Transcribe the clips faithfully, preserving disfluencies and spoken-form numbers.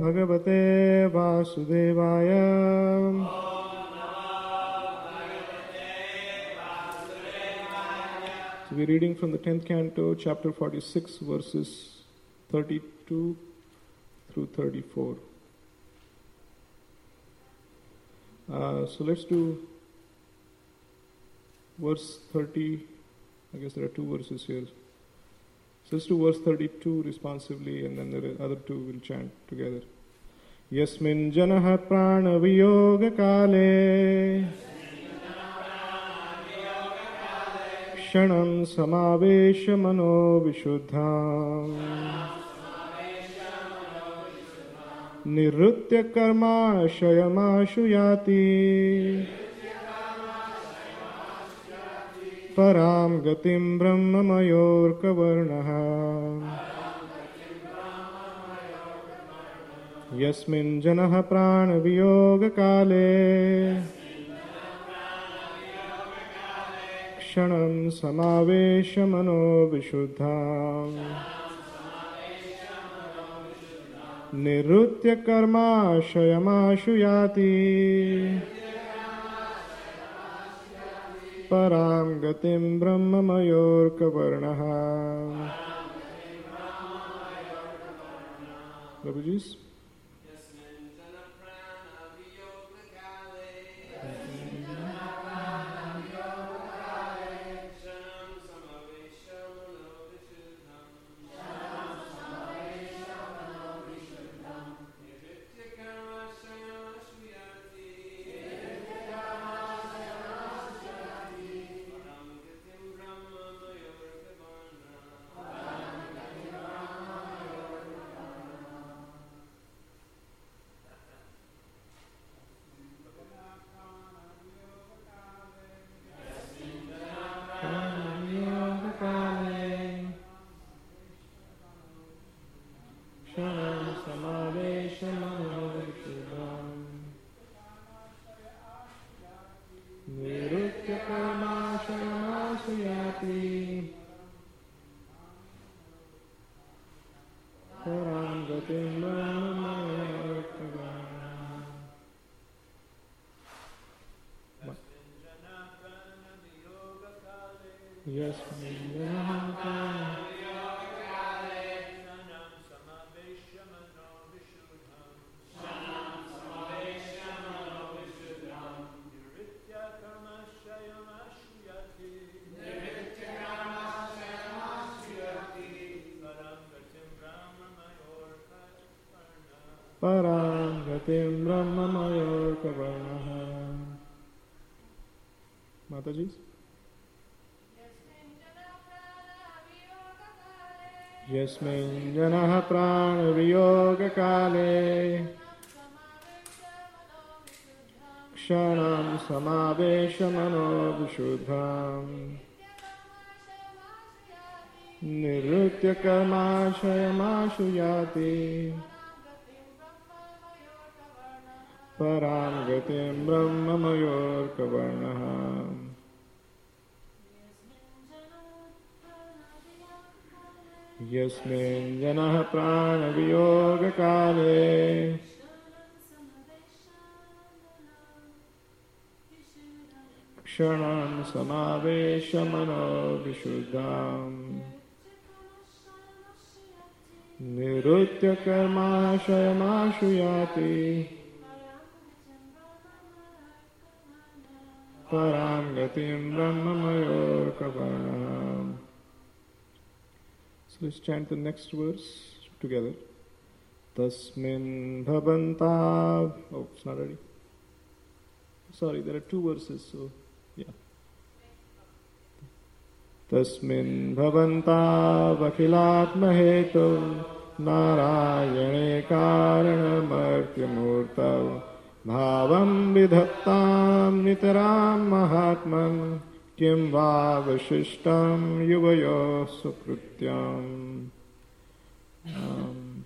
Bhagavate Vasudevaya. So we're reading from the tenth canto, chapter forty-six, verses thirty-two through thirty-four. Uh, so let's do verse thirty. I guess there are two verses here. So let's do verse thirty-two responsively, and then the other two will chant together. Yasmin janah prana viyoga kale kshanam samavesha mano vishuddham nirutya karma shayamashu yati param gatim brahma mayor kavarnaha yasmin janah prana viyoga kale kshanam samavesha mano vishuddham nirutya karma shayamashu yati param gatim brahma mayor kavarnaha. Prabhuji's. Param gatim brahma mayor kavarnaha. Mataji's. Yasmin janah prana viyoga kale kshanam samavesha mano vishuddham nirutya karma shayamashu yati param gatim brahma mayor kavarnaha. Yasmin janah prana viyoga kale kshanam samavesha mano vishuddham nirutya karma shayamashu yati param gatim brahma mayor kavarnaha. So let's chant the next verse together. Tasmin bhavantav. Oh, it's not ready. Sorry, there are two verses, so yeah. Tasmin bhavantav akhilatmahetu narayane karanamartyamurtav bhavam vidhattam nitaram mahatman kim va vashishtam yuvayo sukrutyam. Um,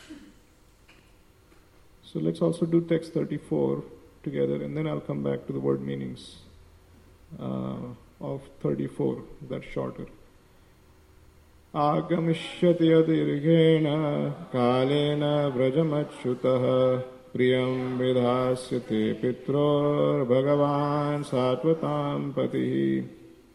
so let's also do text thirty-four together, and then I'll come back to the word meanings uh, of thirty-four, that's shorter. Agamishyati adirghena kalena vrajamachyutah priyam vidhasyate pitror bhagavan satvatam patihi.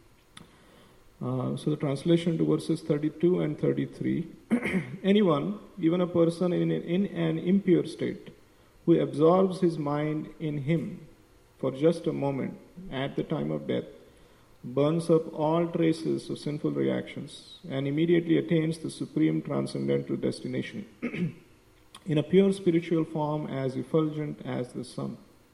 Uh, so the translation to verses thirty-two and thirty-three. Anyone, even a person in, in an impure state, who absorbs his mind in him for just a moment at the time of death, burns up all traces of sinful reactions and immediately attains the supreme transcendental destination in a pure spiritual form as effulgent as the sun.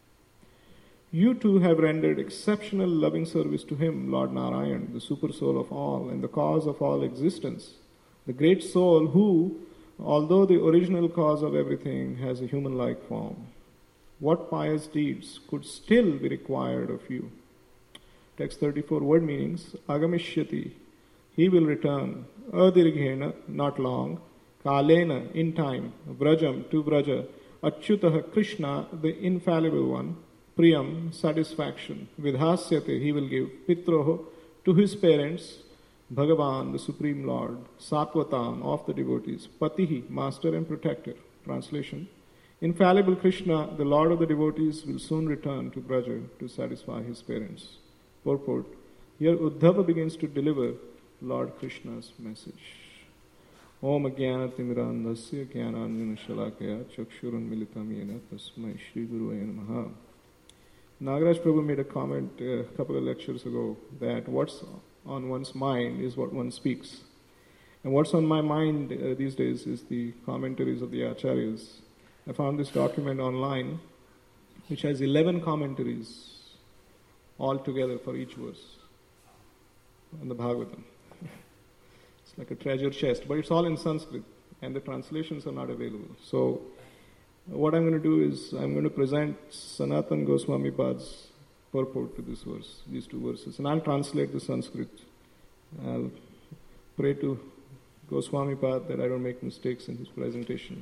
You too have rendered exceptional loving service to him, Lord Narayan, the super soul of all and the cause of all existence, the great soul who, although the original cause of everything, has a human-like form. What pious deeds could still be required of you? Text thirty-four word meanings. Agamishyati, he will return. Adirghena, not long. Kalena, in time. Vrajam, to Vraja. Achyutah, Krishna, the infallible one. Priyam, satisfaction. Vidhasyate, he will give. Pitroho, to his parents. Bhagavan, the Supreme Lord. Satvatam, of the devotees. Patihi, master and protector. Translation. Infallible Krishna, the Lord of the devotees, will soon return to Braja to satisfy his parents. Purport. Here Uddhava begins to deliver Lord Krishna's message. Om Jnana Timirandhasya Jnananjana Shalakaya Chakshurun Militam Yena Tasmai Shri Guruvaya Namaha. Nagaraj Prabhu made a comment a couple of lectures ago that what's on one's mind is what one speaks. And what's on my mind uh, these days is the commentaries of the Acharyas. I found this document online which has eleven commentaries all together for each verse on the Bhagavatam. It's like a treasure chest, but it's all in Sanskrit and the translations are not available. So what I'm going to do is I'm going to present Sanatan Goswami Pad's purport to this verse, these two verses, and I'll translate the Sanskrit. I'll pray to Goswami Pad that I don't make mistakes in his presentation.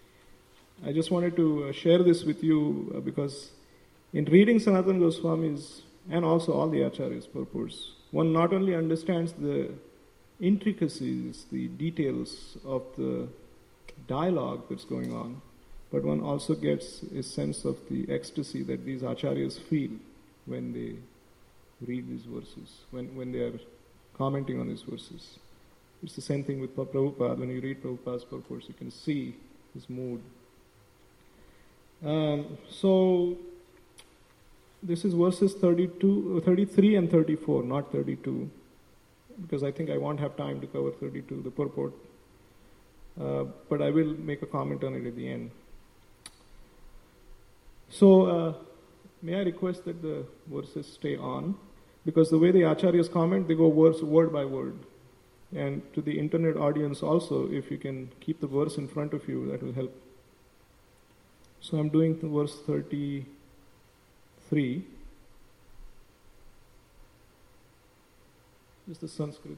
I just wanted to share this with you uh, because in reading Sanatan Goswami's and also all the Acharyas' purports, one not only understands the intricacies, the details of the dialogue that's going on, but one also gets a sense of the ecstasy that these Acharyas feel when they read these verses, when, when they are commenting on these verses. It's the same thing with Prabhupada. When you read Prabhupada's purports, you can see his mood. Um, so, this is verses thirty-two, thirty-three and thirty-four, not thirty-two, because I think I won't have time to cover thirty-two, the purport, uh, but I will make a comment on it at the end. So, uh, may I request that the verses stay on, because the way the Acharyas comment, they go verse, word by word. And to the internet audience also, if you can keep the verse in front of you, that will help. So I'm doing the verse thirty-three. This is the Sanskrit.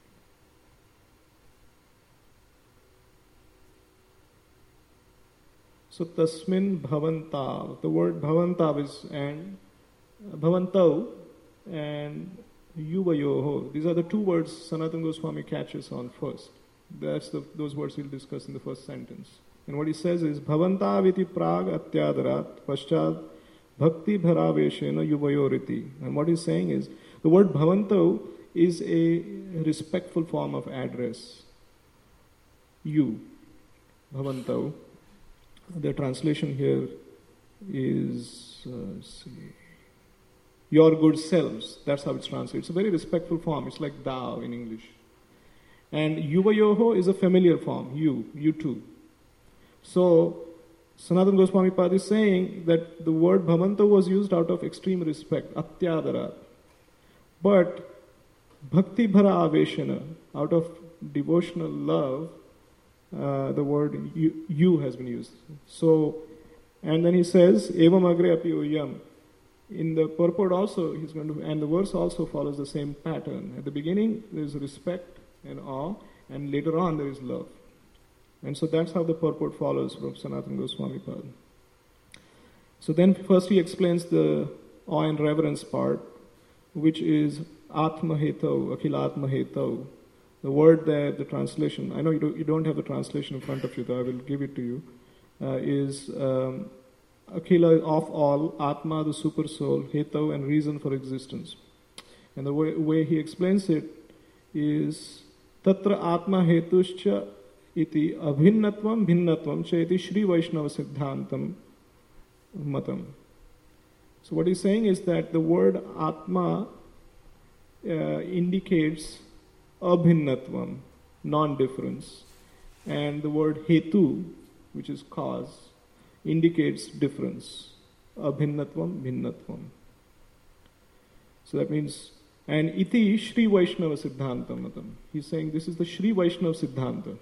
So tasmin bhavantav. The word bhavantav is and uh, bhavantav and yuvayoho. These are the two words Sanatana Goswami catches on first. That's the, those words we'll discuss in the first sentence. And what he says is, Bhavantaviti prag atyadarat paschad bhakti bharaveshena yuvayoriti. And what he's saying is, the word bhavantav is a respectful form of address. You, bhavantav. The translation here is, uh, let's see, your good selves. That's how it's translated. It's a very respectful form. It's like thou in English. And yuvayoho is a familiar form. You, you too. So, Sanatana Goswami Pad is saying that the word bhavanta was used out of extreme respect, atyadara. But bhakti bhara aveshana, out of devotional love, uh, the word you, you has been used. So, and then he says, evam agre api uyam. In the purport also, he's going to, and the verse also follows the same pattern. At the beginning, there is respect and awe, and later on there is love. And so that's how the purport follows from Sanatana Goswami Pad. So then first he explains the awe and reverence part, which is Atma Hetau, Akhilatma Hetau, The word there, the translation, I know you don't, you don't have the translation in front of you, though I will give it to you, uh, is um, Akhila of all, Atma, the super soul, Hetu, and reason for existence. And the way, way he explains it is Tatra Atma Hetuscha iti abhinnatvam bhinnatvam cha iti Shri Vaishnava Siddhantam matam. So what he's saying is that the word Atma uh, indicates abhinnatvam, non-difference, and the word Hetu, which is cause, indicates difference. Abhinnatvam, bhinnatvam. So that means, and iti Shri Vaishnava Siddhanta matam. He's saying this is the Shri Vaishnava Siddhanta.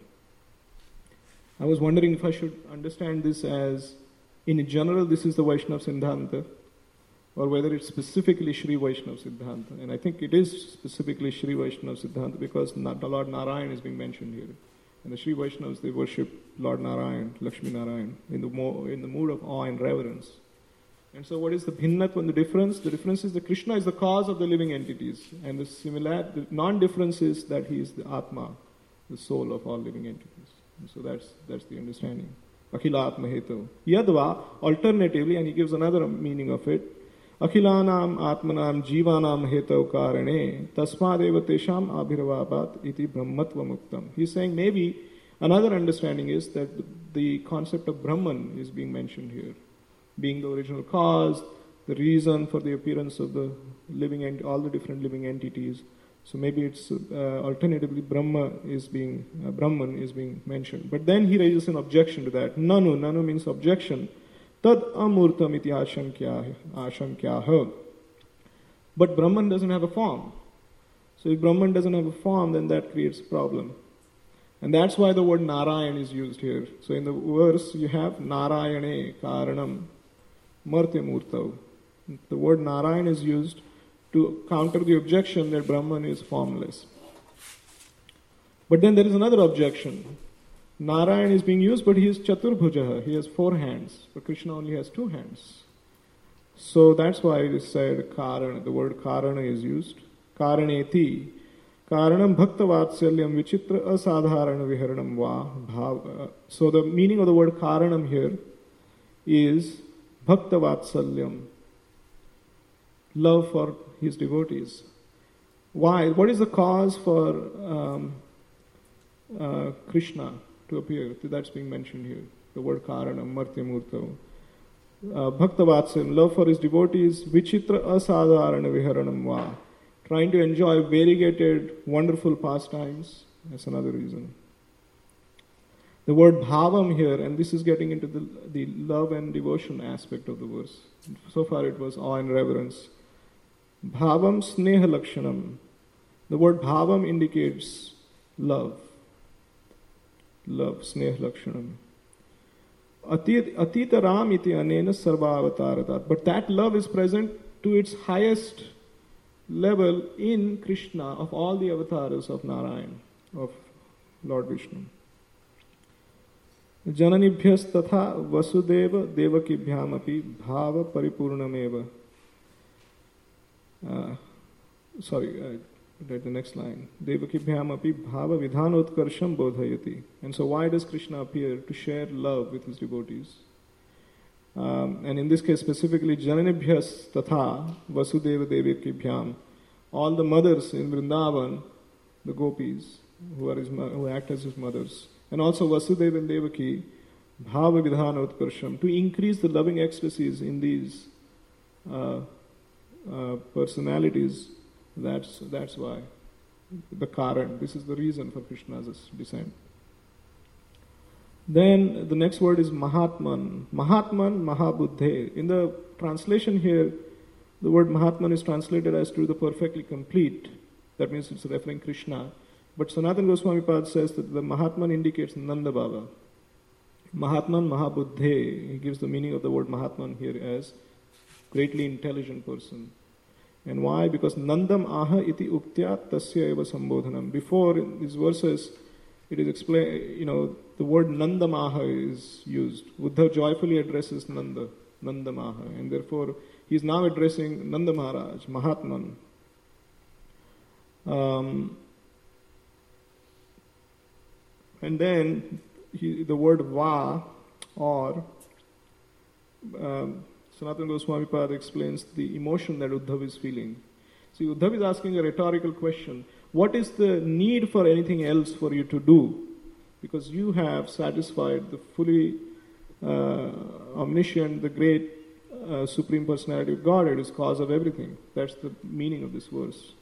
I was wondering if I should understand this as, in general, this is the Vaishnava Siddhanta, or whether it's specifically Shri Vaishnava Siddhanta. And I think it is specifically Shri Vaishnava Siddhanta because Lord Narayan is being mentioned here. And the Shri Vaishnavas, they worship Lord Narayan, Lakshmi Narayan, in the, mo- in the mood of awe and reverence. And so what is the bhinnatvam, the difference? The difference is that Krishna is the cause of the living entities. And the similar, the non-difference is that he is the Atma, the soul of all living entities. And so that's that's the understanding. Akhila Atma Hetu. Yadva, alternatively, and he gives another meaning of it, Akhilanam Atmanam Jivanam Hetu Karane Tasmadeva Tesham Abhiravabat iti Brahmatva Muktam. He's saying maybe another understanding is that the concept of Brahman is being mentioned here, being the original cause, the reason for the appearance of the living ent- all the different living entities. So maybe it's uh, alternatively Brahma is being uh, Brahman is being mentioned. But then he raises an objection to that. Nanu, nanu means objection. Tad amurtam iti ashankyaha. But Brahman doesn't have a form. So if Brahman doesn't have a form, then that creates a problem. And that's why the word Narayan is used here. So in the verse you have Narayane Karanam Martyamurtav. The word Narayan is used to counter the objection that Brahman is formless. But then there is another objection. Narayan is being used, but he is Chaturbhujaha. He has four hands, but Krishna only has two hands. So that's why it is said Karana. The word Karana is used. Karaneti. Karanam bhakta vatsalyam vichitra asadharana viharanam va bhav. So the meaning of the word Karanam here is bhakta vatsalyam. Love for his devotees. Why? What is the cause for um, uh, Krishna to appear? That's being mentioned here. The word Karanam, Martyamurtav. Uh, Bhakta Vatsalyam, love for his devotees, Vichitra Asadharana Viharanam Va. Trying to enjoy variegated, wonderful pastimes. That's another reason. The word Bhavam here, and this is getting into the, the love and devotion aspect of the verse. So far it was awe and reverence. Bhavam Sneha Lakshanam. The word Bhavam indicates love. Love, Sneha Lakshanam. Atita Ram iti anena sarva avataratat. But that love is present to its highest level in Krishna of all the avatars of Narayan, of Lord Vishnu. Jananibhyas tatha vasudeva devakibhyam api bhava paripurnameva. Uh, sorry, I read the next line. Devakibhyam api bhava vidhanotkarsham bodhayati. And so why does Krishna appear? To share love with his devotees. Um, and in this case specifically, Jananibhyas tatha vasudeva devakibhyam. All the mothers in Vrindavan, the gopis, who are his, who act as his mothers. And also Vasudeva and Devaki, bhava vidhanotkarsham. To increase the loving ecstasies in these uh, uh, personalities. That's that's why the Karan. This is the reason for Krishna's descent. Then the next word is Mahatman. Mahatman, Mahabuddhe. In the translation here, the word Mahatman is translated as to the perfectly complete. That means it's referring Krishna. But Sanatana Goswami Pad says that the Mahatman indicates Nanda Baba. Mahatman, Mahabuddhe. He gives the meaning of the word Mahatman here as greatly intelligent person. And why? Because Nandam aha iti uktya tasya eva sambodhanam. Before in these verses, it is explained, you know, the word Nandam aha is used. Uddhav joyfully addresses Nanda, Nandam aha. And therefore, he is now addressing Nanda Maharaj, Mahatman. Um, And then he, the word va, or, um, Sanatana Goswami Pad explains the emotion that Uddhav is feeling. See, Uddhav is asking a rhetorical question. What is the need for anything else for you to do? Because you have satisfied the fully uh, omniscient, the great uh, Supreme Personality of Godhead is cause of everything. That's the meaning of this verse.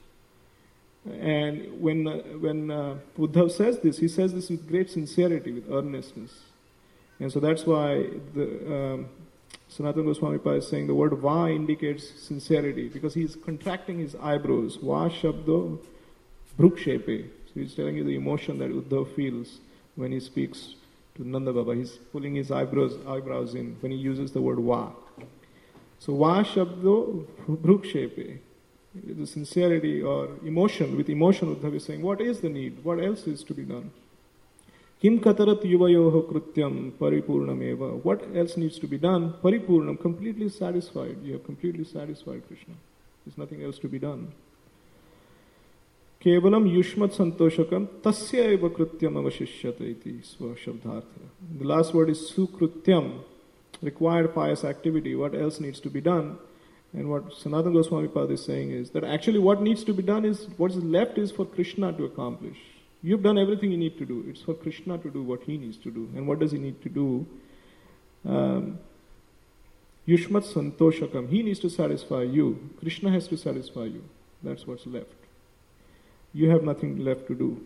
And when uh, when uh, Uddhav says this, he says this with great sincerity, with earnestness. And so that's why the um, Sanatana Goswami Pad is saying the word va indicates sincerity, because he's contracting his eyebrows. Va shabdo brukshepe. So he's telling you the emotion that Uddhav feels when he speaks to Nanda Baba. He's pulling his eyebrows eyebrows in when he uses the word va. So va shabdo brukshepe. The sincerity or emotion, with emotion Uddhav is saying, what is the need? What else is to be done? Kim katarat yuvayoho krutyam paripurnameva. What else needs to be done? Paripurnam, completely satisfied. You have completely satisfied Krishna. There's nothing else to be done. Kevalam yushmat santoshakam tasya eva krutyam avashishyata iti swashabdhartha. The last word is sukrutyam, required pious activity. What else needs to be done? And what Sanatana Goswami Pad is saying is that actually what needs to be done is, what is left is for Krishna to accomplish. You've done everything you need to do. It's for Krishna to do what he needs to do. And what does he need to do? Um, Yushmat santoshakam. He needs to satisfy you. Krishna has to satisfy you. That's what's left. You have nothing left to do.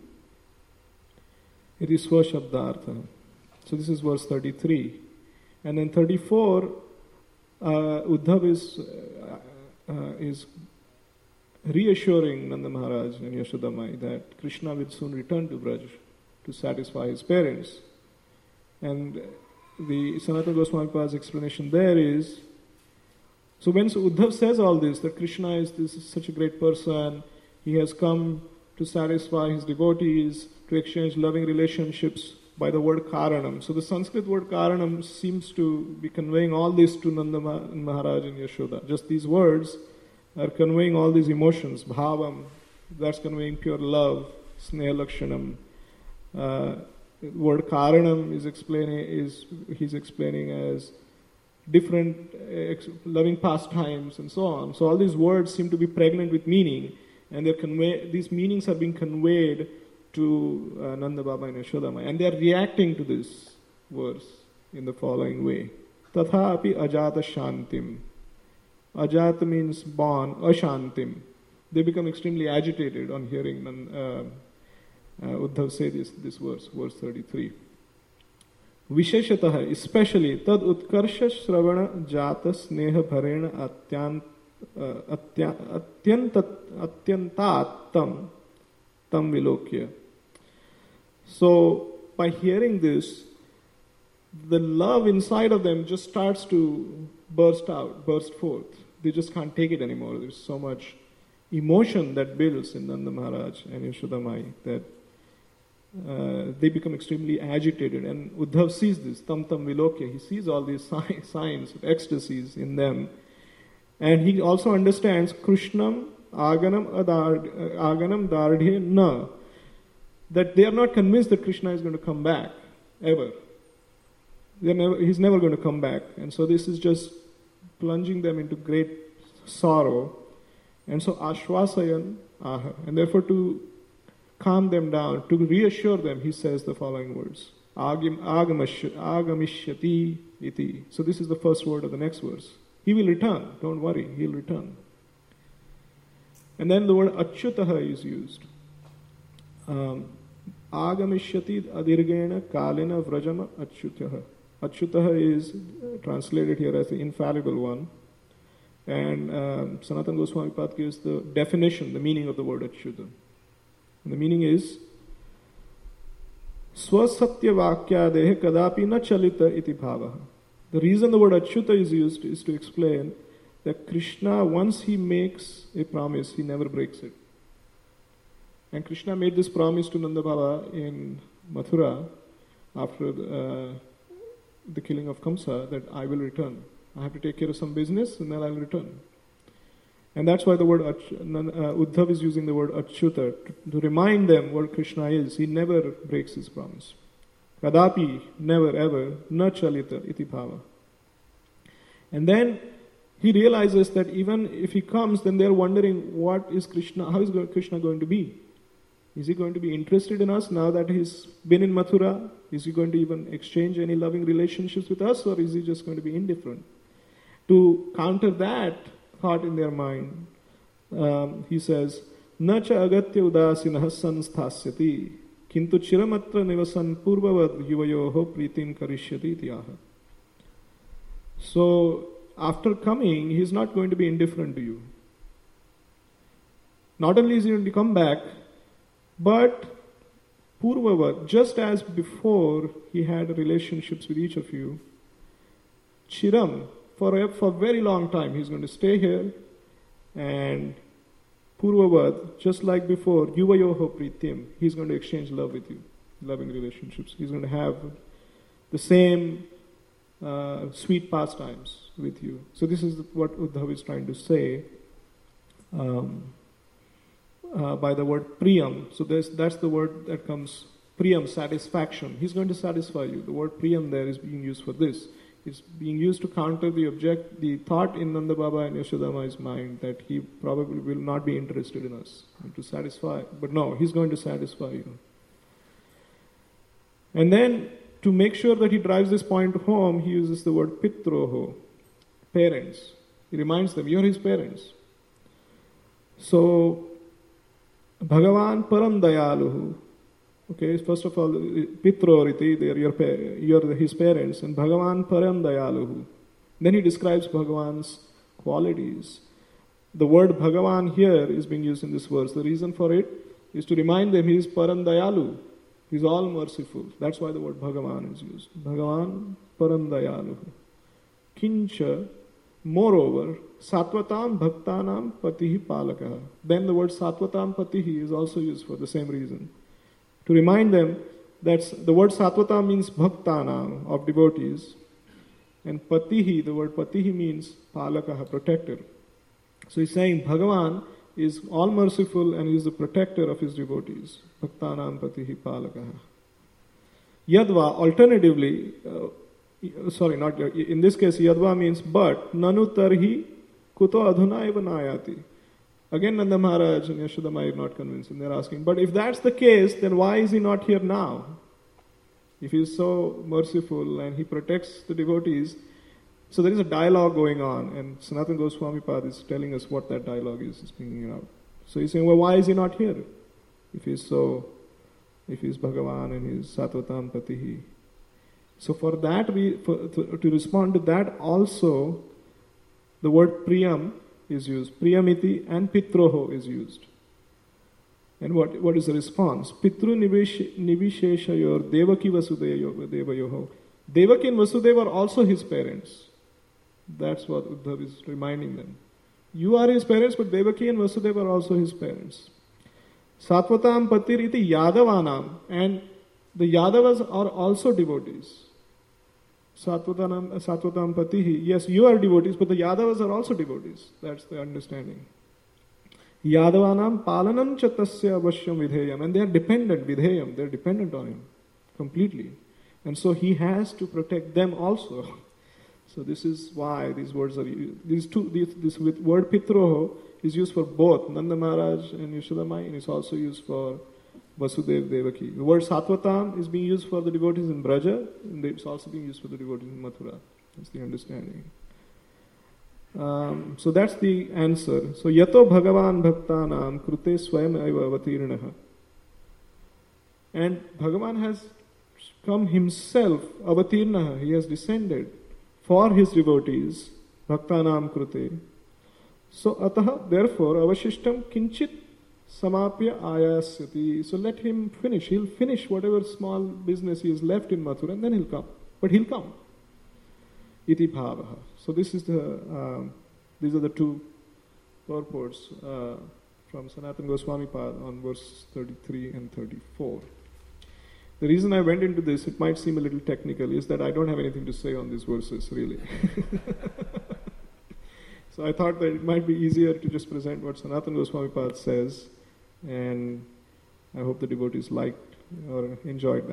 It is swashabdartha. So this is verse thirty-three. And then thirty-four, uh, Uddhav is, uh, uh, is reassuring Nanda Maharaj and Yashoda Mai that Krishna will soon return to Braj to satisfy his parents. And the Sanatana Goswami Pad's explanation there is, so when Uddhav says all this, that Krishna is this is such a great person, he has come to satisfy his devotees, to exchange loving relationships by the word Karanam. So the Sanskrit word Karanam seems to be conveying all this to Nanda Maharaj and Yashoda. Just these words are conveying all these emotions. Bhavam, that's conveying pure love. Sneha Lakshanam. Uh, word Karanam is explaining is he's explaining as different ex- loving pastimes and so on. So all these words seem to be pregnant with meaning, and they're convey these meanings are being conveyed to uh, Nanda Baba and Yashoda Mai, and they are reacting to this verse in the following way. Tatha api ajata shantim. Ajata means born, ashantim. They become extremely agitated on hearing uh, uh, Uddhav say this, this verse, verse thirty-three. Visheshataha, especially, tad utkarsha shravana jata sneha bharena atyant, uh, atyantat, atyantat tam, tam vilokya. So, by hearing this, the love inside of them just starts to burst out, burst forth. They just can't take it anymore. There's so much emotion that builds in Nanda Maharaj and Yashoda Mai that uh, they become extremely agitated. And Uddhav sees this, tam tam vilokya. He sees all these si- signs of ecstasies in them. And he also understands Krishnam aganam adard, aganam dardhe na. That they are not convinced that Krishna is going to come back, ever. Never, he's never going to come back. And so this is just plunging them into great sorrow. And so ashwasayan aha. And therefore to calm them down, to reassure them, he says the following words. Agam, agamishyati iti. So this is the first word of the next verse. He will return. Don't worry, he'll return. And then the word achyutaha is used. Um, Agamishyati adirgena kalina vrajama achyutaha. Achyutaha is translated here as the infallible one. And um, Sanatana Goswami Pad gives the definition, the meaning of the word achyuta. And the meaning is swasatya vakyadehe kadapi na chalita iti bhavaha. The reason the word achyuta is used is to explain that Krishna, once he makes a promise, he never breaks it. And Krishna made this promise to Nanda Baba in Mathura after the, uh, the killing of Kamsa that I will return. I have to take care of some business and then I will return. And that's why the word Ach- uh, Uddhav is using the word Achyuta to, to remind them what Krishna is. He never breaks his promise. Kadapi, never ever, na chalita iti bhava. And then he realizes that even if he comes, then they're wondering, what is Krishna, how is Krishna going to be? Is he going to be interested in us now that he's been in Mathura? Is he going to even exchange any loving relationships with us, or is he just going to be indifferent? To counter that thought in their mind, um, he says, Na cha agatya udasinah sansthasyati kintu chiramatra nivasan purvavad yuvayoho pritim karishyati ityaha. So, after coming, he is not going to be indifferent to you. Not only is he going to come back, but purvavad, just as before he had relationships with each of you, chiram, for a for very long time, he's going to stay here, and purvavad, just like before, yuvayoho pritim, he's going to exchange love with you, loving relationships. He's going to have the same uh, sweet pastimes with you. So this is what Uddhav is trying to say um, uh, by the word priyam. So that's the word that comes, priyam, satisfaction. He's going to satisfy you. The word priyam there is being used for this. It's being used to counter the object, the thought in Nanda Baba and Yashodama's mind that he probably will not be interested in us, and to satisfy. But no, he's going to satisfy you. And then, to make sure that he drives this point home, he uses the word pitroho, parents. He reminds them, you're his parents. So, Bhagavan param dayaluhu. Okay, first of all, pitroriti, they are your, you're his parents, and Bhagavan param dayaluhu. Then he describes Bhagavan's qualities. The word Bhagavan here is being used in this verse. The reason for it is to remind them he is param dayalu. He's all merciful. That's why the word Bhagavan is used. Bhagavan param dayaluhu. Kincha, moreover, satvatam bhaktanam patihi palakaha. Then the word satvatam patihi is also used for the same reason. To remind them that the word satvata means bhaktanam, of devotees, and patihi, the word patihi means palakaha, protector. So he's saying Bhagavan is all merciful and he is the protector of his devotees. Bhaktanam patihi palakaha. Yadva, alternatively, uh, sorry, not in this case, yadva means but, nanu tarhi kuto adhuna eva nayati. Again, Nanda Maharaj and Yashodama are not convinced, and they're asking, but if that's the case, then why is he not here now? If he is so merciful and he protects the devotees, so there is a dialogue going on, and Sanatana Goswami Pad is telling us what that dialogue is, is bringing it out. So he's saying, well, why is he not here? If he's so, if he's Bhagavan and he's Satvatam Patihi. So for that, we, for, to, to respond to that also, the word Priyam is used. Priyamiti and Pitroho is used. And what, what is the response? Pitru nivisheshayor devaki vasudevayoho. Devaki and Vasudeva are also his parents. That's what Uddhav is reminding them. You are his parents, but Devaki and Vasudeva are also his parents. Satvatam patir iti Yadavanam. And the Yadavas are also devotees. Satvatam, Satvatam patihi. Yes, you are devotees, but the Yadavas are also devotees. That's the understanding. Yadavanam palanam cha tasya avashyam vidheyam. And they are dependent, vidheyam. They are dependent on him completely. And so he has to protect them also. So this is why these words are used. These two, these, this word Pitroho is used for both Nanda Maharaj and Yashodamai, and it's also used for Vasudev Devaki. The word Satvatam is being used for the devotees in Braja, and it's also being used for the devotees in Mathura. That's the understanding. Um, so that's the answer. So Yato Bhagavan Bhaktanam Krute Swayam Eva Avatirnaha. And Bhagavan has come himself, Avatirnaha, he has descended for his devotees, Bhaktanam Krute. So Ataha, therefore, Avashishtam Kinchit Samapya Ayasyati. So let him finish. He'll finish whatever small business he has left in Mathura, and then he'll come. But he'll come. Iti Bhavaha. So this is the, um, these are the two purports uh, from Sanatana Goswami Pad on verse thirty-three and thirty-four. The reason I went into this, it might seem a little technical, is that I don't have anything to say on these verses, really. So I thought that it might be easier to just present what Sanatana Goswami Pad says, and I hope the devotees liked or enjoyed that.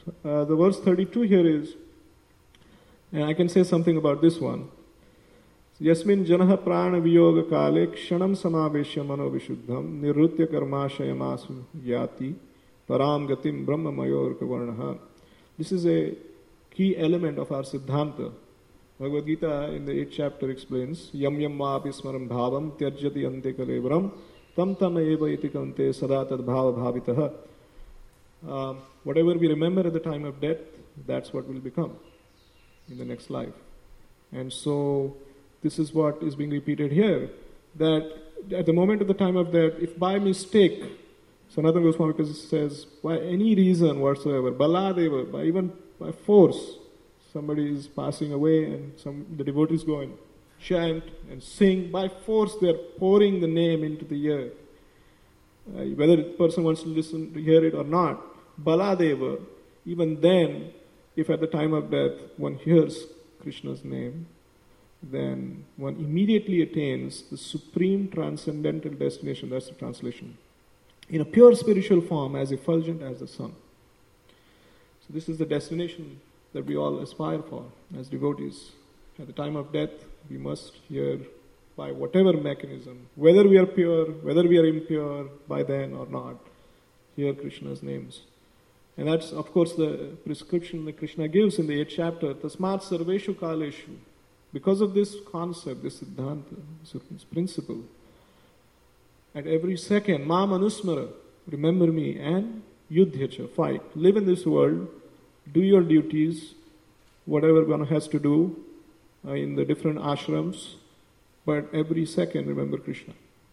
Uh, the verse thirty-two here is, and I can say something about this one. Yasmin janaha prana viyoga kale kshanam samaveshya mano vishuddham nirrutya karmashayamasu yati param gatim brahma mayor kavarnaha. This is a key element of our Siddhanta. Bhagavad Gita in the eighth chapter explains, Yam yam vapi smaram bhavam tyajyati ante kalevram tam tam eva iti kante sada tad bhava bhavitaha. Uh, whatever we remember at the time of death, that's what will become in the next life. And so, this is what is being repeated here, that at the moment of the time of death, if by mistake, Sanatana Goswami says, by any reason whatsoever, baladeva, by even by force, somebody is passing away and some the devotees go and chant and sing, by force they are pouring the name into the ear. Uh, whether the person wants to listen to hear it or not, baladeva, even then, if at the time of death one hears Krishna's name, then one immediately attains the supreme transcendental destination, that's the translation, in a pure spiritual form as effulgent as the sun. So this is the destination that we all aspire for as devotees. At the time of death, we must hear by whatever mechanism, whether we are pure, whether we are impure by then or not, hear Krishna's names. And that's, of course, the prescription that Krishna gives in the eighth chapter, Tasmat Sarveshu Kaleshu. Because of this concept, this Siddhanta, this principle, at every second, Mam Anusmara, remember me, and Yudhyacha, fight. Live in this world, do your duties, whatever one has to do uh, in the different ashrams, but every second remember Krishna.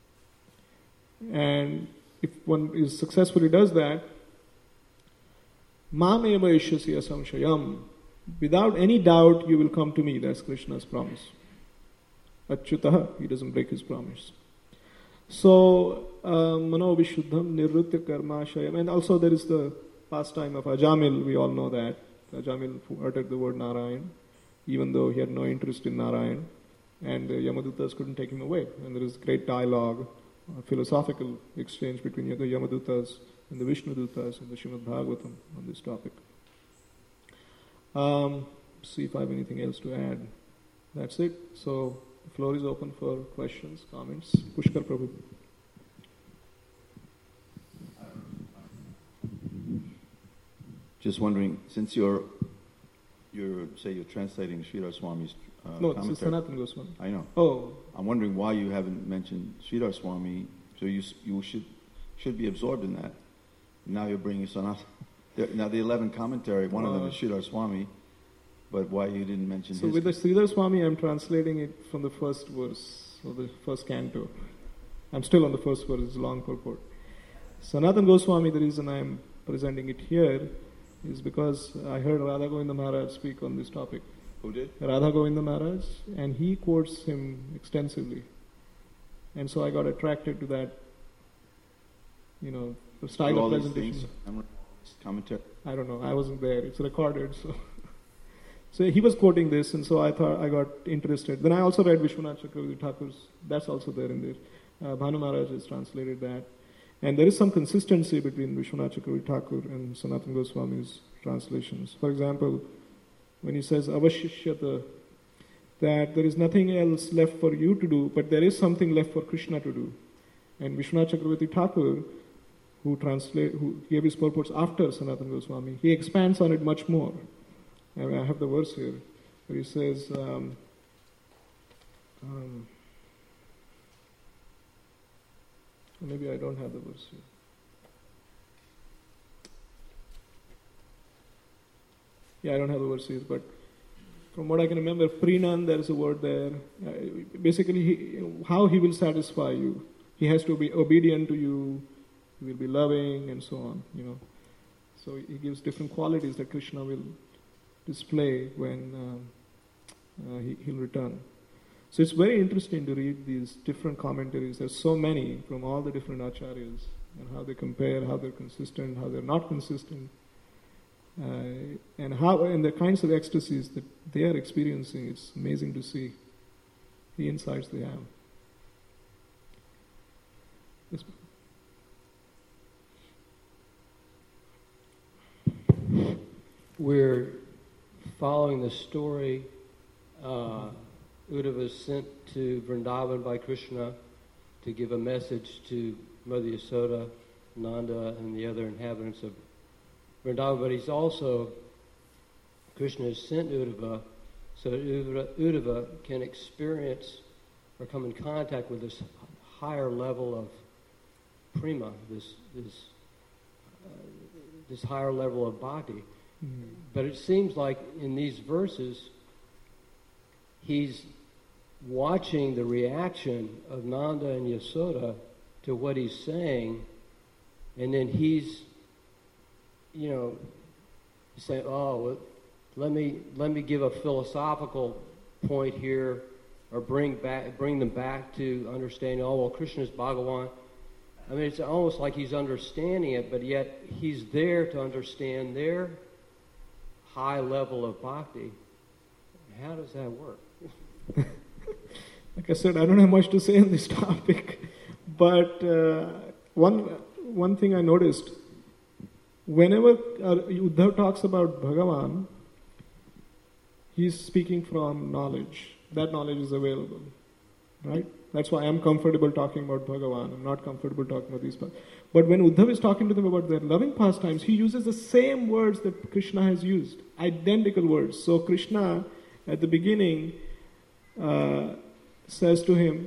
And if one is successfully does that, Mam eva ishyasi asamshayam, without any doubt you will come to me, that's Krishna's promise. Achyutaha, he doesn't break his promise. So, uh, Mano Vishuddham, Nirrutya Karmashayam, and also there is the pastime of Ajamil, we all know that. Ajamil uttered the word Narayan, even though he had no interest in Narayan, and the Yamadutas couldn't take him away. And there is great dialogue, uh, philosophical exchange between the Yamadutas and the Vishnudutas in the Srimad Bhagavatam on this topic. Um, see if I have anything else to add. That's it. So, the floor is open for questions, comments. Pushkar Prabhu. Just wondering, since you're, you're say you're translating Sridhar Swami's uh, no, commentary. this is Sanatana Goswami. I know. Oh. I'm wondering why you haven't mentioned Sridhar Swami, so you you should should be absorbed in that. Now you're bringing Sanatana. Now the eleventh commentary, one uh, of them is Sridhar Swami, but why you didn't mention so his... So with the Sridhar Swami, I'm translating it from the first verse, or the first canto. I'm still on the first verse, it's a long purport. Sanatana Goswami, the reason I'm presenting it here is because I heard Radha Govinda Maharaj speak on this topic. Who did? Radha Govinda Maharaj, and he quotes him extensively. And so I got attracted to that, you know, the style all of presentation. These things, commentary. I don't know, I wasn't there, it's recorded, so... So he was quoting this, and so I thought I got interested. Then I also read Vishwanath Chakravarti Thakur's, that's also there in there. Uh, Bhanu Maharaj has translated that. And there is some consistency between Vishwanath Chakravarti Thakur and Sanatana Goswami's translations. For example, when he says avashishyata, that there is nothing else left for you to do, but there is something left for Krishna to do. And Vishwanath Chakravarti Thakur, who translate, who gave his purports after Sanatana Goswami, he expands on it much more. I mean, I have the verse here, where he says, um, um, maybe I don't have the verse here. Yeah, I don't have the verse here, but from what I can remember, Prinan, there is a word there. Uh, basically, he, how he will satisfy you. He has to be obedient to you, he will be loving, and so on, you know. So he gives different qualities that Krishna will display when uh, uh, he, he'll return. So it's very interesting to read these different commentaries. There's so many from all the different acharyas, and how they compare, how they're consistent, how they're not consistent, uh, and how and the kinds of ecstasies that they are experiencing. It's amazing to see the insights they have. Yes. we're following the story. Uh, Uddhava was sent to Vrindavan by Krishna to give a message to Mother Yasoda, Nanda, and the other inhabitants of Vrindavan. But he's also, Krishna has sent Uddhava so that Uddhava, Uddhava can experience or come in contact with this higher level of prema, this this uh, this higher level of bhakti. Mm-hmm. But it seems like in these verses, he's watching the reaction of Nanda and Yasoda to what he's saying, and then he's, you know, saying, "Oh, well, let me let me give a philosophical point here, or bring back bring them back to understanding. Oh, well, Krishna's Bhagavan." I mean, it's almost like he's understanding it, but yet he's there to understand their high level of bhakti. How does that work? Like I said, I don't have much to say on this topic, but uh, one one thing I noticed, whenever uh, Uddhava talks about Bhagavan, he's speaking from knowledge. That knowledge is available, right? That's why I'm comfortable talking about Bhagavan. I'm not comfortable talking about these parts. But when Uddhava is talking to them about their loving pastimes, he uses the same words that Krishna has used, identical words. So Krishna, at the beginning, uh, says to him,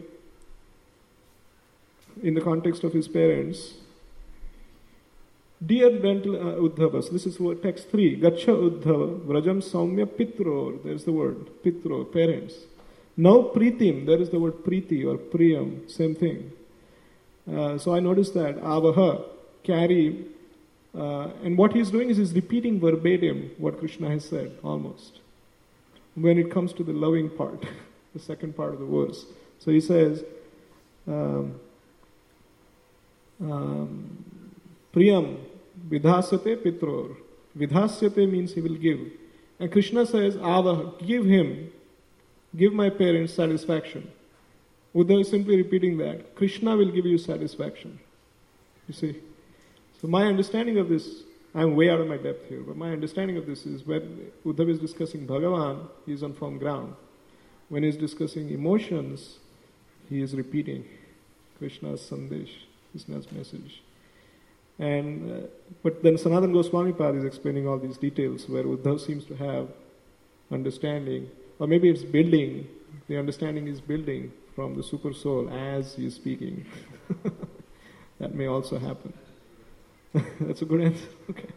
in the context of his parents, "Dear dental uh, Uddhava," so this is what text three, "Gacha Uddhava, Vrajam Saumya Pitro," there's the word, Pitro, parents. "Now Pritim," there is the word Priti or Priyam, same thing. Uh, so I noticed that, Avaha, carry, uh, and what he's doing is he's repeating verbatim what Krishna has said, almost, when it comes to the loving part, the second part of the verse. So he says, um, um, Priyam, vidhasyate pitror. Vidhasyate means he will give. And Krishna says, Avaha, give him, give my parents satisfaction. Uddhava is simply repeating that. Krishna will give you satisfaction. You see? So my understanding of this, I'm way out of my depth here, but my understanding of this is when Uddhava is discussing Bhagavan, he is on firm ground. When he is discussing emotions, he is repeating Krishna's sandesh, Krishna's message. And uh, but then Sanatana Goswami Pad is explaining all these details where Uddhava seems to have understanding, or maybe it's building, the understanding is building from the super soul as he is speaking. That may also happen. That's a good answer. Okay.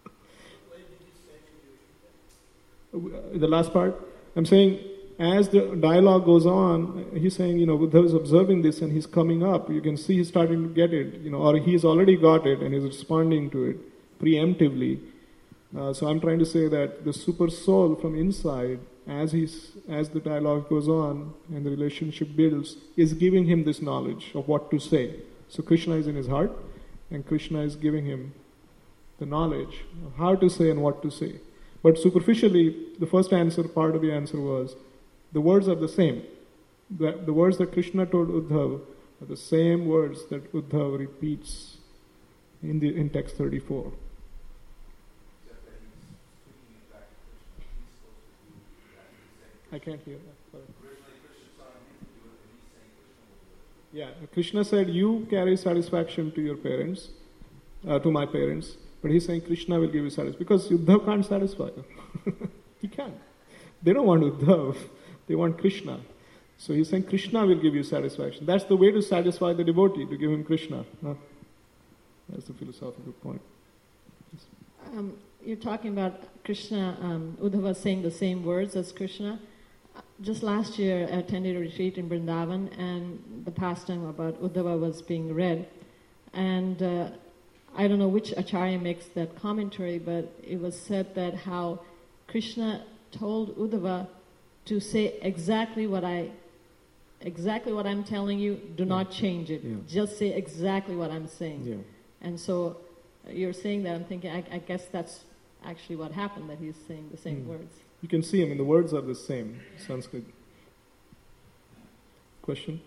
The last part, I'm saying, as the dialogue goes on, he's saying, you know, Uddhava is observing this and he's coming up. You can see he's starting to get it, you know, or he's already got it and he's responding to it preemptively. Uh, so I'm trying to say that the super soul from inside, as he's as the dialogue goes on and the relationship builds, is giving him this knowledge of what to say. So Krishna is in his heart, and Krishna is giving him the knowledge of how to say and what to say. But superficially, the first answer, part of the answer was, the words are the same. The, the words that Krishna told Uddhava are the same words that Uddhava repeats in the in text thirty-four. I can't hear that. Sorry. Yeah, Krishna said, you carry satisfaction to your parents, uh, to my parents, but he's saying Krishna will give you satisfaction, because Uddhava can't satisfy them. He can't. They don't want Uddhava, they want Krishna. So he's saying Krishna will give you satisfaction. That's the way to satisfy the devotee, to give him Krishna. Huh? That's the philosophical point. Yes. Um, you're talking about Krishna, um, Uddhava saying the same words as Krishna. Just last year, I attended a retreat in Vrindavan, and the pastime about Uddhava was being read. And uh, I don't know which Acharya makes that commentary, but it was said that how Krishna told Uddhava to say exactly what I, exactly what I'm telling you. Do yeah. not change it. Yeah. Just say exactly what I'm saying. Yeah. And so uh, you're saying that. I'm thinking. I, I guess that's actually what happened. That he's saying the same mm. words. You can see, I mean, the words are the same, Sanskrit. Question?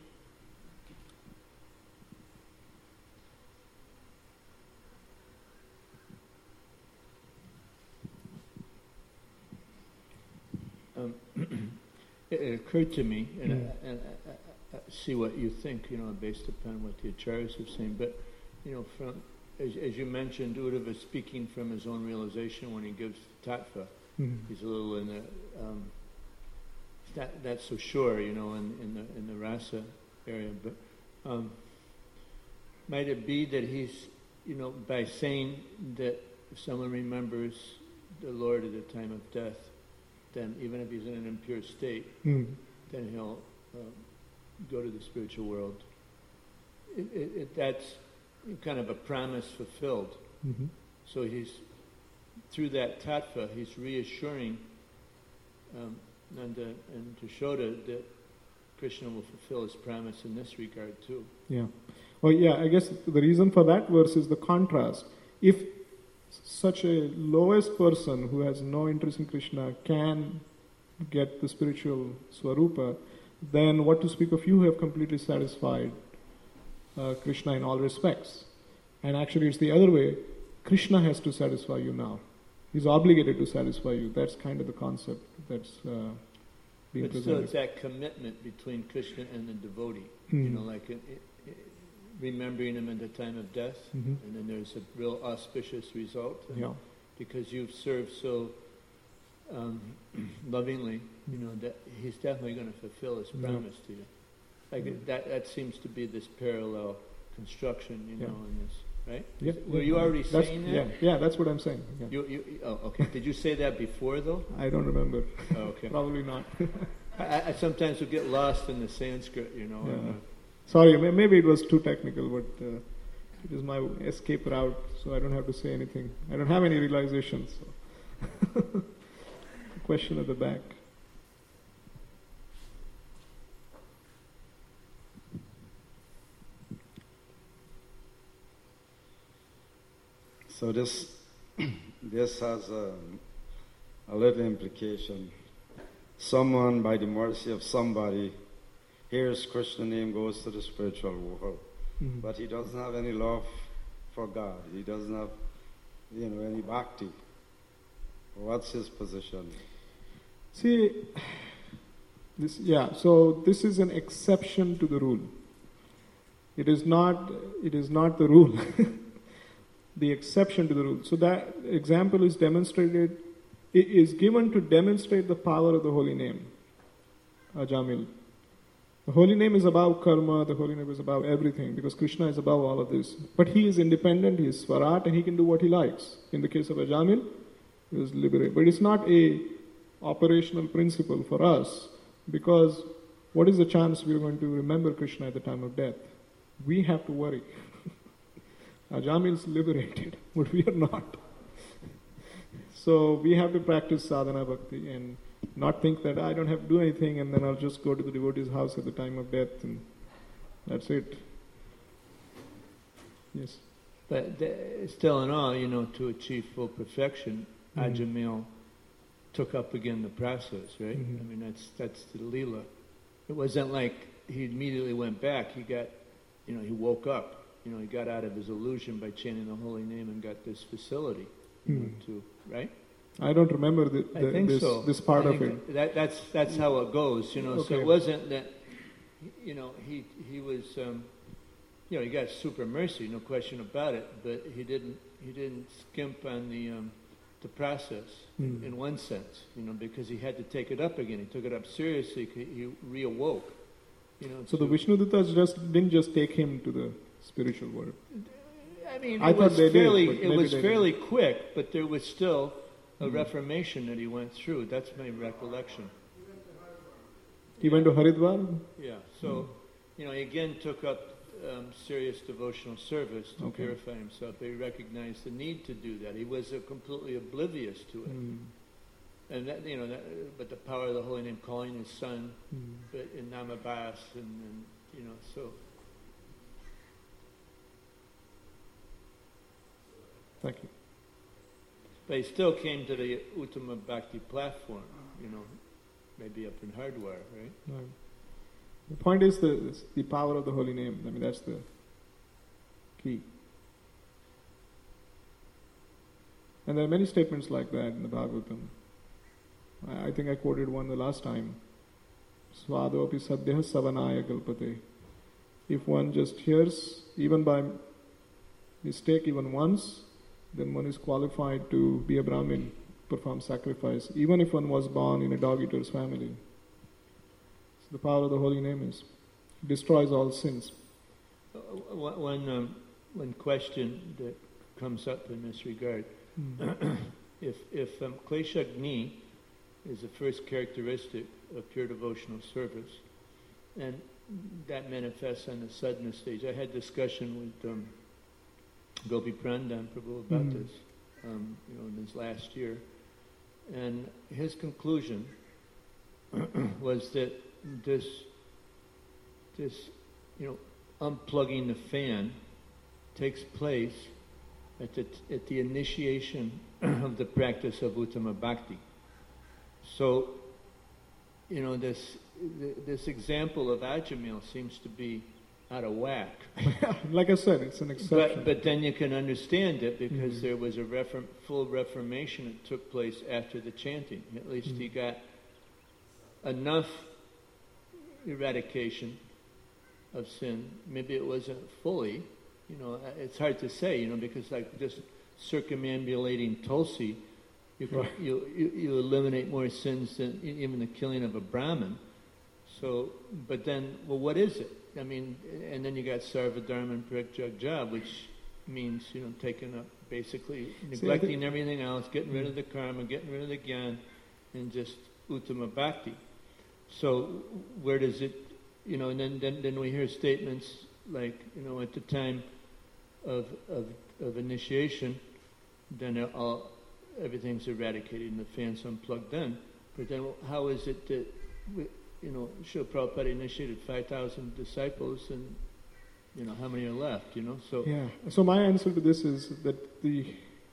it, it occurred to me, and, Mm. I, and I, I, I see what you think, you know, based upon what the acharyas have saying. But, you know, from as, as you mentioned, Uddhava speaking from his own realization when he gives tattva. Mhm. He's a little in the um, that that's so sure, you know, in, in the in the rasa area. But um, might it be that he's, you know, by saying that if someone remembers the Lord at the time of death, then even if he's in an impure state, Mm. then he'll uh, go to the spiritual world. It, it, it, that's kind of a promise fulfilled. Mhm. So he's, through that tattva, he's reassuring um, Nanda and Yashoda that Krishna will fulfill his promise in this regard too. Yeah. Well, yeah, I guess the reason for that verse is the contrast. If such a lowest person who has no interest in Krishna can get the spiritual Swarupa, then what to speak of you who have completely satisfied uh, Krishna in all respects. And actually it's the other way. Krishna has to satisfy you now. He's obligated to satisfy you. That's kind of the concept that's uh, being But still, presented. it's that commitment between Krishna and the devotee. Mhm. You know, like it, it, it, remembering him at the time of death, Mhm. and then there's a real auspicious result. And Yeah. because you've served so um, lovingly, you know, that he's definitely going to fulfill his Yeah. promise to you. Like it, that, that seems to be this parallel construction, you Yeah. know, in this, right? Yeah. Were you already That's- saying that? Yeah, yeah, that's what I'm saying. Yeah. You, you, oh, okay. Did you say that before, though? I don't remember. Oh, okay. Probably not. I, I sometimes will get lost in the Sanskrit, you know. Yeah. and, uh, Sorry, may- maybe it was too technical, but uh, it is my escape route, so I don't have to say anything. I don't have any realizations. So. Question at the back. So this this has a, a little implication. Someone, by the mercy of somebody, hears Krishna name, goes to the spiritual world, Mhm. but he doesn't have any love for God. He doesn't have, you know, any bhakti. What's his position? See, this yeah. So this is an exception to the rule. It is not. It is not the rule. The exception to the rule. So that example is demonstrated. It is given to demonstrate the power of the holy name, Ajamil. The holy name is above karma. The holy name is above everything because Krishna is above all of this. But he is independent. He is Swarat, and he can do what he likes. In the case of Ajamil, he was liberated. But it's not a operational principle for us because what is the chance we are going to remember Krishna at the time of death? We have to worry. Ajamil is liberated, but we are not. So we have to practice sadhana bhakti and not think that I don't have to do anything and then I'll just go to the devotee's house at the time of death and that's it. Yes. But the, still in all, you know, to achieve full perfection, Mhm. Ajamil took up again the process, right? Mhm. I mean, that's that's the Leela. It wasn't like he immediately went back. He got, you know, he woke up. You know, he got out of his illusion by chanting the holy name and got this facility, you know, Hmm. to, right? I don't remember the, I the, think this, so. this part I of think it. That, that's that's how it goes, you know. So Okay. it wasn't that, you know, he he was, um, you know, he got super mercy, no question about it. But he didn't he didn't skimp on the um, the process Hmm. in one sense, you know, because he had to take it up again. He took it up seriously. He, he reawoke, you know. So the Vishnudutas just didn't just take him to the spiritual world. I mean, I it thought was they did, fairly but it maybe was they fairly quick, but there was still a Mhm. reformation that he went through. That's my recollection. He went to Haridwar? Yeah, so, you know, he again took up um, serious devotional service to Okay. purify himself. He recognized the need to do that. He was uh, completely oblivious to it. Mm. And that, you know, that, but the power of the holy name, calling his son Mm. but in Namabhas, and, and, you know, so. Thank you. But he still came to the Uttama Bhakti platform, you know, maybe up in Hardwar, right? Right. The point is the is the power of the holy name. I mean, that's the key. And there are many statements like that in the Bhagavatam. I, I think I quoted one the last time. Svadopi Sadyah Savanaya Kalpate. If one just hears, even by mistake, even once, then one is qualified to be a Brahmin, perform sacrifice, even if one was born in a dog-eater's family. So the power of the holy name is, it destroys all sins. Uh, one, um, one question that comes up in this regard. Mm. if if um, Kleshagni is the first characteristic of pure devotional service, and that manifests on the sadhana stage. I had discussion with um, Gopi Prandan Prabhu about mm. this, um, you know, in this last year, and his conclusion was that this, this, you know, unplugging the fan takes place at the at the initiation of the practice of Uttama Bhakti. So, you know, this this example of Ajamil seems to be out of whack. Like I said, it's an exception. But, but then you can understand it because mm-hmm. there was a reform, full reformation that took place after the chanting. At least mm-hmm. he got enough eradication of sin. Maybe it wasn't fully. You know, it's hard to say. You know, because like just circumambulating Tulsi, you, can, right. you, you you eliminate more sins than even the killing of a Brahmin. So, but then, well, what is it? I mean, and then you got Sarvadharma and Pragjagja, which means, you know, taking up, basically neglecting See, everything else, getting rid of the karma, getting rid of the gyan, and just Uttama Bhakti. So, where does it, you know, and then, then, then we hear statements like, you know, at the time of of, of initiation, then all, everything's eradicated and the fan's unplugged then. But then how is it that, we, you know, Srila Prabhupada initiated five thousand disciples and, you know, how many are left, you know? So yeah. So my answer to this is that the,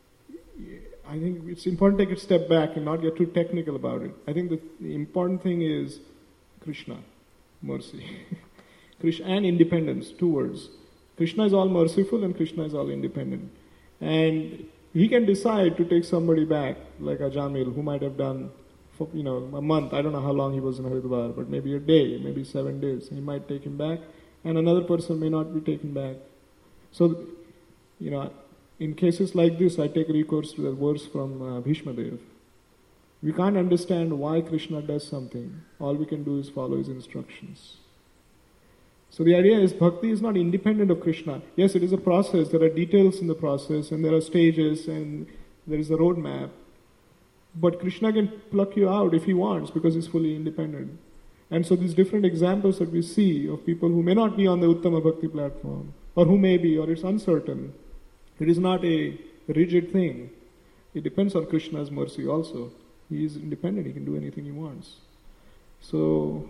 I think it's important to take a step back and not get too technical about it. I think the, the important thing is Krishna, mercy. Krishna and independence, two words. Krishna is all merciful and Krishna is all independent. And he can decide to take somebody back, like Ajamil, who might have done, for, you know, a month. I don't know how long he was in Haridwar, but maybe a day, maybe seven days. He might take him back, and another person may not be taken back. So, you know, in cases like this, I take recourse to the verse from uh, Bhishma Dev. We can't understand why Krishna does something. All we can do is follow his instructions. So the idea is bhakti is not independent of Krishna. Yes, it is a process. There are details in the process, and there are stages, and there is a roadmap. But Krishna can pluck you out if he wants, because he's fully independent. And so these different examples that we see of people who may not be on the Uttama Bhakti platform, or who may be, or it's uncertain. It is not a rigid thing. It depends on Krishna's mercy also. He is independent. He can do anything he wants. So,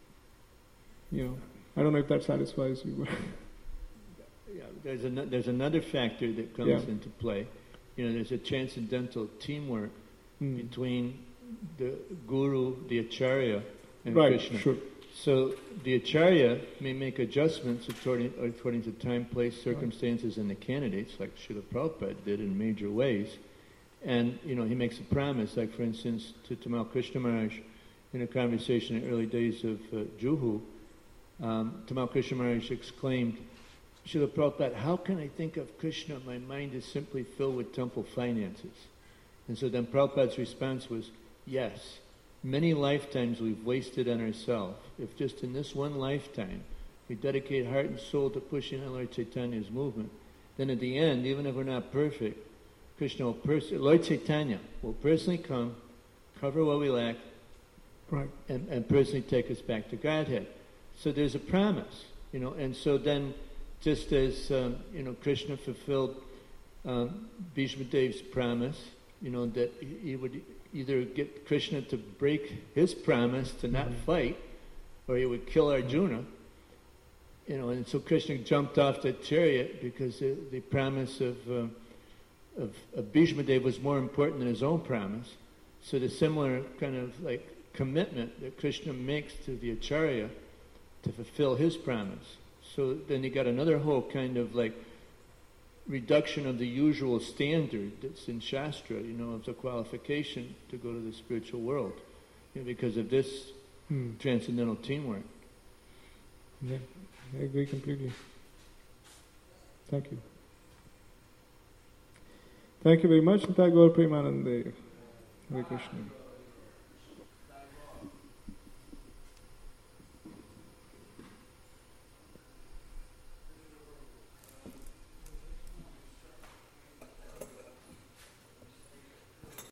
you know, I don't know if that satisfies you. yeah, there's, an, there's another factor that comes yeah. into play. You know, there's a transcendental teamwork mm. between the guru, the acharya, and right, Krishna. Sure. So the acharya may make adjustments according, according to time, place, circumstances, right. and the candidates, like Srila Prabhupada did in major ways. And, you know, he makes a promise, like, for instance, to Tamal Krishna Maharaj, in a conversation in the early days of uh, Juhu, um, Tamal Krishna Maharaj exclaimed, Srila Prabhupada, how can I think of Krishna? My mind is simply filled with temple finances. And so then Prabhupada's response was, yes, many lifetimes we've wasted on ourselves. If just in this one lifetime we dedicate heart and soul to pushing on Lord Chaitanya's movement, then at the end, even if we're not perfect, Krishna will pers- Lord Chaitanya will personally come, cover what we lack, right. and, and personally take us back to Godhead. So there's a promise, you know, and so then just as, um, you know, Krishna fulfilled um, Bhishma Dev's promise, you know, that he would either get Krishna to break his promise to not mm-hmm. fight, or he would kill Arjuna, you know, and so Krishna jumped off the chariot because the, the promise of, uh, of, of Bhishma Dev was more important than his own promise. So the similar kind of like commitment that Krishna makes to the acharya to fulfill his promise. So then you got another whole kind of like reduction of the usual standard that's in Shastra, you know, of the qualification to go to the spiritual world. You know, because if this Hmm. transcendental teamwork. Yeah, I agree completely. Thank you. Thank you very much. Thank Gaur Premanande. Hare Krishna.